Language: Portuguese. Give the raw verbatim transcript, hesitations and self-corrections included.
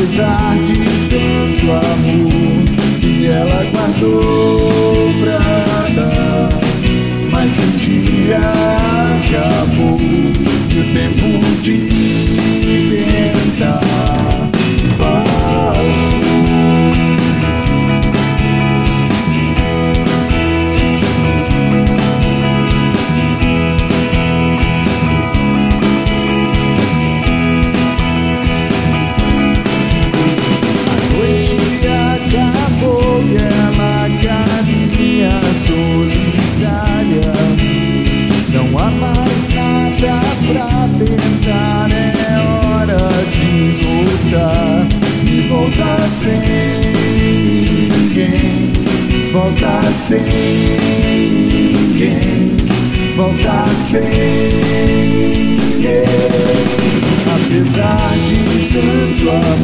apesar de tanto amor que ela guardou pra dar. Mas um dia acabou e o tempo de tentar passou. A noite acabou e ela caminha solitária. Não há mais nada pra tentar, é hora de voltar. E voltar sem ninguém, voltar sem ninguém, voltar sem ninguém. Apesar de tanto amor